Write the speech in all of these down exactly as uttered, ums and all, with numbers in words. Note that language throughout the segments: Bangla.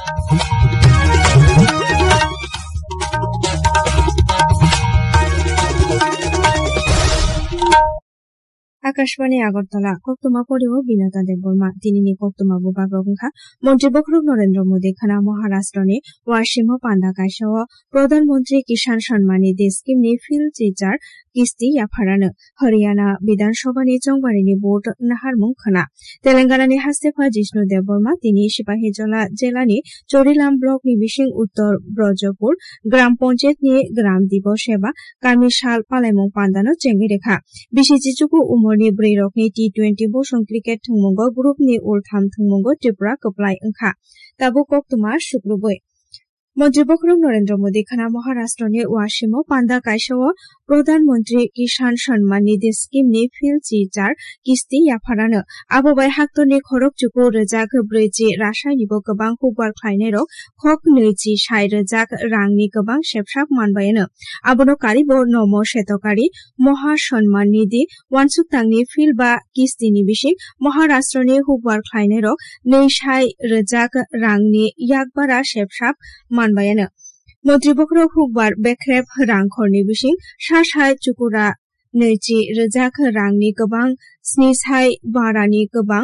আকাশবাণী আগরতলা কক্তমা পরিও বিনতা দেববর্মা তিনি কক্তমা বুবা গ্রহণখা মন্ত্রী বখরুক নরেন্দ্র মোদী খানা মহারাষ্ট্রনি ওয়াসিম পান্ডা কাইসাও প্রধানমন্ত্রী কিষাণ সম্মান নিধি স্কিমনি ফিল চিচার কিস্তি ইয়াফারানো হরিয়ানা বিধানসভানি চংবাড়িনি ভোট নাহারমুং খানা তেলেঙ্গানানি হাস্তেফা জিষ্ণু দেববর্মা তিনি সিপাহীজলা জেলানি চরিলাম ব্লকনি বিশিং উত্তর ব্রজপুর গ্রাম পঞ্চায়েতনি গ্রাম দিবস এবা কামিশাল পালাইমুং পান্দানো চেঙ্গি রেখা বিশি চিচুকু umorni brirokni T twenty bosong cricket thungmungo groupni ultham thungmungo Tripura koplai wngkha tabu koktuma sukruboi মন্ত্রী বখরুক নরেন্দ্র মোদী খানা মহারাষ্ট্রনি ওয়াসিমো পান্ডা কাইসাও প্রধানমন্ত্রী কিষাণ সম্মান নিধি স্কিমনি ফিল চিচার কিস্তি ইয়াফারানো আববাই হাক্তনি খরক চুকু রোজাক ব্रैजि रासायनिबो गोबां हुगबार ख्लायनायरok खक नैजि साय रोजाक रांनि गोबां सेबसाब मानबायनो आबनो कारिबो नमो सेतकारि महा सम्मान निधि वानसुकतांनि फिल बा किस्तिनि बिसिं महाराष्ट्रनि हुगबार ख्लायनायरok नै साय रोजाक रांनि याकबारा सेबसाब मानबायानो मन्त्रि बखरक हुगबार बेख्रेब रांखरनि बिसिं सा साय चुकुरा नैजि रोजाक रांनि गोबां स्नि साय बारानि गोबां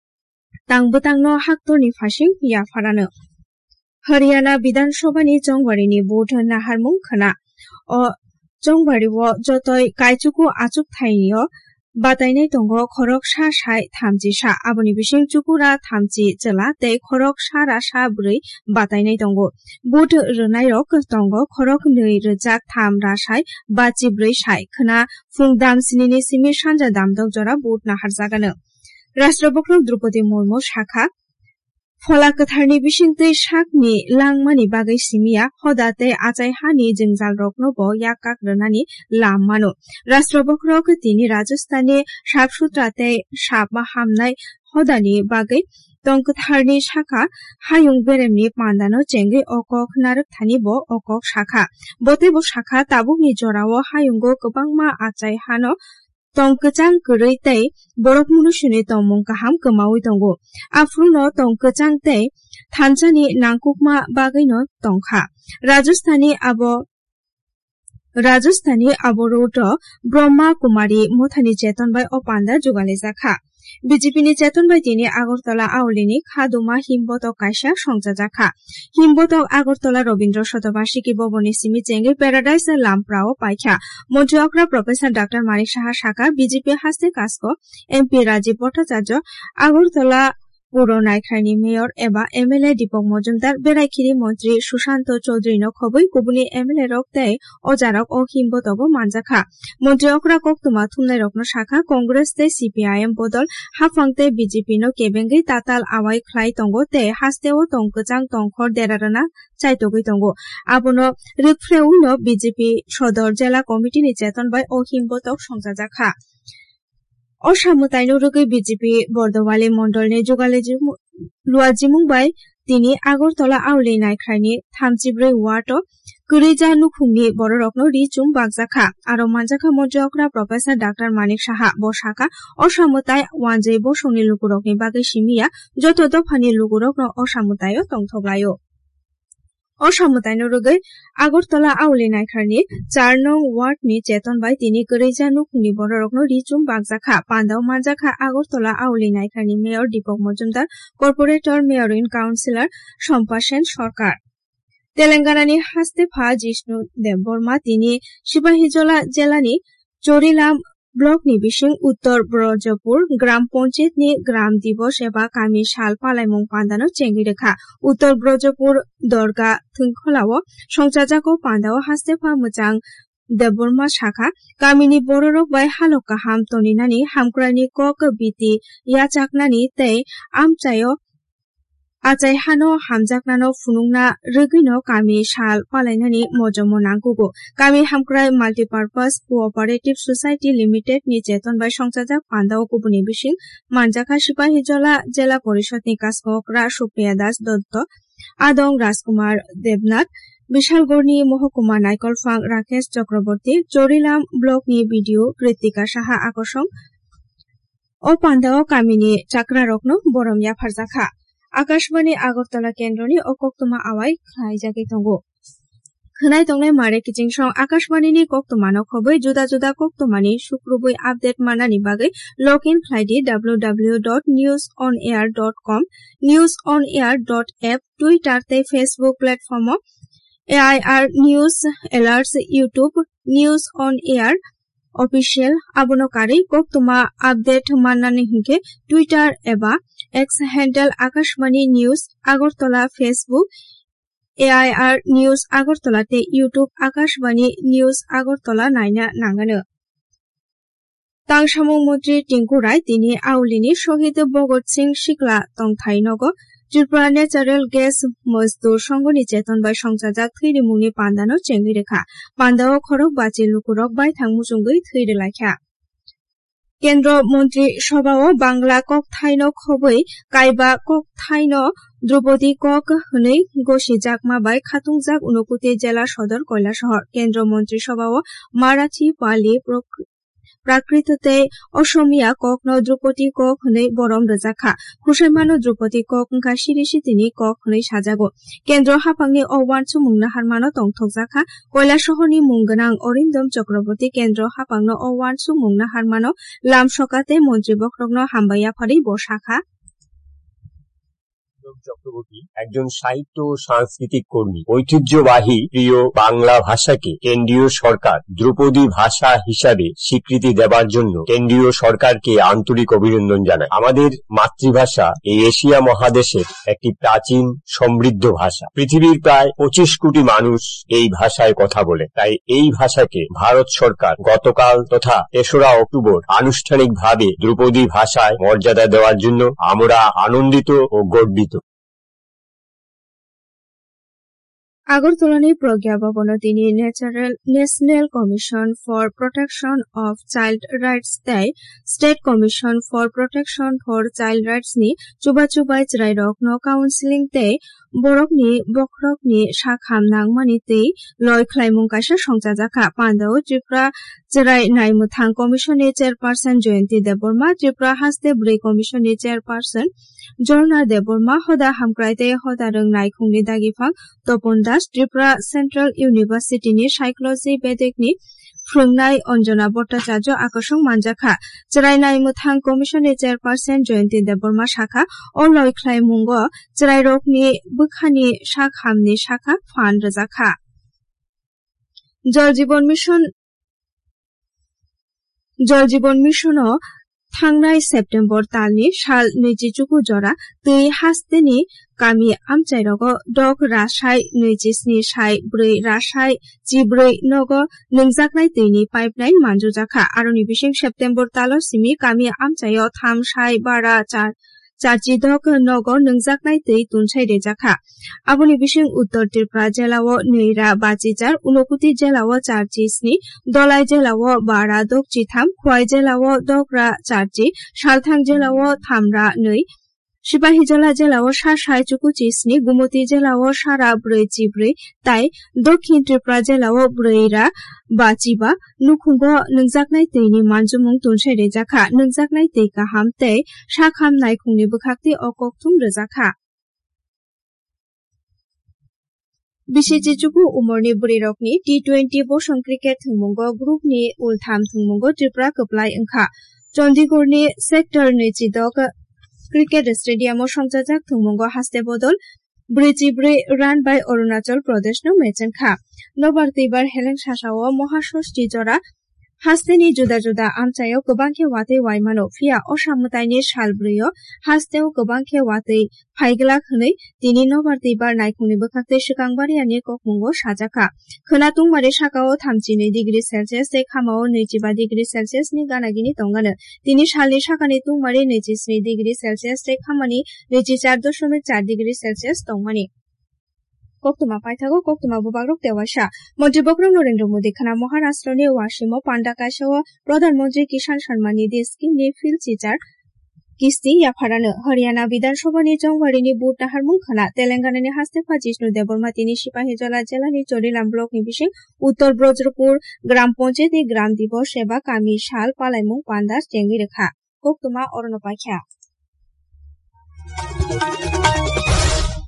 तांबोतांनो हाक्तरनि फासिं याफारानो हरियाना विधानसभानि चंबाड़िनि भोट नाहारमुं खाना अ चंबाड़िओ जतय कायचुकु आचुक थाइनिओ बातायनाय दंग खरक सा साय थामजि सा आबनि बिसिं चुकुरा थामजि चला तै खरक सारा सा ब्रै बातायनाय दंग भोट रोनायरक दंग खरक नै रोजाक थाम रासाय बाजि ब्रै साय खोना फुं दाम स्निनि सिमि सानजा दामदक जरा भोट नाहारजागानो राष्ट्रपति द्रौपदी मुर्मु साखा फलाकथारनि बिसिंतै साकनि लांमानि बागै सिमिया हदातै आचाय हानि जोंजाल रकनबो याकाग्रनानि लामानो राष्ट्रपति तिनि राजस्थाननि साकसुत्रातै साबा हामनाय हदानि बागै तंकथारनि साखा हायुं बेरेमनि पान्दानो चेंगै अकक नारकथानिबो अकक साखा बतेबो साखा ताबुकनि जराव हायुंगो गोबांमा आचाय हानो तंकचां गरै तै बरफ मुनुसुनि तंमं काहाम गोमावै दंगो आफ्रुनो तंकचां तै थानसानि नांकुकमा बागैनो तंखा राजस्थानी आबो राजस्थानी आबरोट ब्रह्मा कुमारी मोथानि चेतनबाय अपान्दा जुगालेजाखा बीजेपीनि चेतनबाय तिनि আগরতলা आउलिनि खादुमा हिमबतक कायसा संजाजाखा हिमबतक আগরতলা रवीन्द्र शतबार्षिकी भवननि सिमि चेंगे पैराडाइज लामप्राओ पाइखा मन्त्रिअक्रा प्रोफेसर डॉक्टर मानिक साहा शाखा बीजेपी हास्ते कास्को एमपी राजीव भट्टाचार्य আগরতলা पुर नायख्रायनि मेयर एबा एमएलए दीपक मजुमदार बेरायखिरि मन्त्री सुशांत चौधुरीनो खबै गुबुननि एमएलए रक तै अजारक अ हिमबतक मानजाखा मन्त्रिअक्रा कक्तमा थुमनायरकनो शाखा कांग्रेस तै सीपीआईएम बदल हाफांतै बीजेपी नो केबेंगै ताताल आवाय ख्लाय तंगो तै हास्तेओ तंकचां तंखर देरारना चाइतगै तंगो आबनो रिकफ्रेउनो बीजेपी सदर जिला कमिटिनि चेतनबाय अ हिमबतक संजाजाखा असामुतायनो रुगै बीजेपी बर्दवाली मंडलनि जुगाले लुआजिमुंबाय तिनि আগরতলা आउलि नायख्रायनि थामजिब्रै वार्ड गैरैजा नुखुंनि बररकनो रिचुम बागजाखा आरो मानजाखा मन्त्रिअक्रा प्रोफेसर डॉक्टर मानिक साहा बसाखा असामुताय वानजै बसंनि लुगुरकनि बागै सिमिया जत दफानि लुगुरकनो असामुतायो तंथब्लायो असामुतायनो रुगै আগরতলা आउलि नायख्रायनि चार नं वार्डनि चेतनबाय तिनि गैरैजा नुखुंनि बररकनो रिचुम बागजाखा पान्दाव मानजाखा আগরতলা आउलि नायख्रायनि mayor Dipak Majumder corporator mayor in councillor Shampa Sen Sarkar तेलेंगानानि हास्तेफा जिष्णु देबबर्मा तिनि सिपाहीजला जिलानि चरिलाम ब्लकनि बिसिं उत्तर ब्रजपुर ग्राम पञ्चायतनि ग्राम दिवस एबा कामिसाल पालायमुं पान्दानो चेंगि रेखा उत्तर ब्रजपुर दरगा थुंखलाव संजाजाखौ पान्दाव हास्तेफा मोजां देबबर्मा शाखा गामिनि बररक बाय हालक गाहाम तनिनानि हामक्रानि कक बिति याचाकनानि तै आमचायो आचाय हानो हामजाकनानो फुनुंना रोगैनो गामि साल पालायनानि मजमो नांगुगो गामि हामक्राय माल्टिपार्पस कोअपारेटिव ससाइटि लिमिटेड नि चेतनबाय संजाजाक पान्दाव गुबुननि बिसिं मानजाखा सिपाहीजला जिला परिषदनि कास्ककरा सुप्रिया दास दत्त आदं राजकुमार देबनाथ विशालगढ़नि महकुमा नायकलफां राकेश चक्रवर्ती चरिलाम ब्लकनि बिडिओ कृतिका साहा आकर्षण अ पान्दाव गामिनि चाक्रारकनो बरम याफारजाखा Akashvani Agartala केन्द्रनि o koktoma awai khlaijagui tongo khwnai tongnai mare kiching आकाशवाणीनि koktoma khoboi juda juda koktomani sukrubui update manani bagui login khlaidi w w w dot news on air dot com news on air dot app Twitter te Facebook platform A I R News Alerts YouTube News on Air Official abonokari koktoma update manani hinke Twitter eba X handle Akashvani News Agartala Facebook A I R News Agartala te YouTube Akashvani News Agartala naina nangano Tangsamung Mantri Tinku Rai tini Aulini Shohid Bhagat Singh Shikla tongthai nogo Tripura Natural Gas Mazdur Songoni Cheton bai Songjajak Thiri Mungni Pandano Chengi Rekha Pandao Khorok Bachi Lukurok bai Thangmujungui Thiri Laikha Kendro Mantri Sobhao Bangla Kokthaino Khoboi Kaiba Kokthaino Drupadi Kok Hnei Goshi Jakma bai Khatungjak Unokuti Jela Sodor Koilashahar Kendro Mantri Sobhao Marathi Pali Prakritite Oshomiya Kokno Drupadi Kok Hnei Borom Rajakha Khusaimano Drupadi Kok Ngka Siri Sitini Kok Hnei Sajago Kendro Hapangni Owansu Mungna Harmano Tongthokjakha Koilashahorni Mungganang Orindom Chakraborty Kendro Hapangno Owansu Mungna Harmano Lamsokate Mantri Bokrokno Hambaya Phari Bosakha Chakraborty একজন সাহিত্য ও সাংস্কৃতিক কর্মী ঐতিহ্যবাহী প্রিয় বাংলা ভাষাকে কেন্দ্রীয় সরকার ধ্রুপদী ভাষা হিসাবে স্বীকৃতি দেবার জন্য কেন্দ্রীয় সরকারকে আন্তরিক অভিনন্দন জানায় আমাদের মাতৃভাষা এই এশিয়া মহাদেশের একটি প্রাচীন সমৃদ্ধ ভাষা পৃথিবীর প্রায় পঁচিশ কোটি মানুষ এই ভাষায় কথা বলে তাই এই ভাষাকে ভারত সরকার গতকাল তথা তেসরা অক্টোবর আনুষ্ঠানিকভাবে ধ্রুপদী ভাষায় মর্যাদা দেওয়ার জন্য আমরা আনন্দিত ও গর্বিত Agartalani Pragya Bhabono tini Natural National Commission for Protection of Child Rights tai State Commission for Protection for Child Rights ni chuba chubai chrairok no counseling tei borok ni bokrok ni sakham nangmani tei loi khlaimung kaisa songchajakha pandao Tripura chrai naimuthang commission ni chairperson Jayanti Deborma Tripura Haste Bri Commission ni chairperson Jorna Deborma hoda hamkrai tei hoda rung naikungni dagifang Topon Das Tripura Central University ni Psychology Vedic ni Frungnai Anjana Bhattacharya Akashong Manjakha Chrai Naimuthang Commission ni Chairperson Jayanti Deborma Shakha o loi khlaimungo chrairok ni bukhani sakhamni shakha phan rajakha Jal Jeevan Mission Jal Jeevan Mission o Thangnai September talni sal neijichuku jora tui hasteni kami amchairogo dog rasai neijisni sai brui rasai jibrui nogo nungjaknai tuini pipeline manjujakha aroni bising September talo simi kami amchaio tham sai bara char চারজি দক নগ নংজাকনাই তৈ তুনসাই রেজাখা আবনি বিশিং উত্তর ত্রিপুরা জেলাও নৈরা বাচিচার উনকুতি জেলাও চারজি স্নি দলাই জেলাও বারা দক চিথাম খোয়াই জেলাও দকরা চারজি সালথাং জেলাও থামরা নৈ সিপাহীজলা জেলাও সা সাই চুকুচি স্নি গুমতি জেলাও সারা ব্রৈ চিব্রৈ তাই দক্ষিণ ত্রিপুরা জেলাও ব্রৈরা বাচিবা নুখুঙ্গ নংজাকনাই তৈনি মানজুমুং তুনসাই রেজাখা নংজাকনাই তৈ কাহাম তৈ সাখাম নাইখুংনি বখাকতি অককথুম রেজাখা বিশেজিচুকু উমরনি বুড়িরকনি টি টোয়েন্টি বসং ক্রিকেট থুংমুঙ্গ গ্রুপনি উলথাম থুংমুঙ্গ ত্রিপুরা কপ্লাই ওংখা চন্ডিগড়নি সেক্টর নৈচিদক ক্রিকেট স্টেডিয়ামও সংজাজাক থুংমুঙ্গ হাস্তে বদল ব্রিচিব্রি রান বাই অরুণাচল প্রদেশ নো মেচেনখা নবার তৈবার হেলেং সাসাও মহাষষ্ঠী জরা হাস্তেনি जुदा जुदा আমচায়ও गोबांखे वातै वाइमानो फिया असामतायनि सालब्रैयो हास्तेव गोबांखे वातै फाइगलाक हनै तिनि नबार तैबार नायखुंनि बोखाक्तै सिगांबारियानि ककमुंगो साजाखा खोनातुंमारि साकाओ थामजिनै डिग्री सेलसियास तै खामाओ नैजिबा डिग्री सेलसियासनि गानागिनि तंगानो तिनि सालनि साकानि तुंमारि नैजिस्नि डिग्री सेलसियास तै खामानि नैजिचार दशमिक चार डिग्री सेलसियास तंमानि Koktoma paithago koktoma bubagrok tewasa Mantri Bokrok Narendra Modi khana Maharashtra-ni Washimo Pandakaisao Pradhan Mantri Kisan Samman Nidhi Scheme ni field teacher kisti yapharano Haryana Bidhan Sabha-ni Jongwari-ni Budnaharmung khana Telangana-ni Hastefa Jishnu Deborma tini Sipahijala jela-ni Chorilam block-ni bising Uttor Brojpur Gram Panchayat-ni Gram Divos eba Kami Sal Palaimung Pandas Jengi Rekha Koktoma Orono Paikha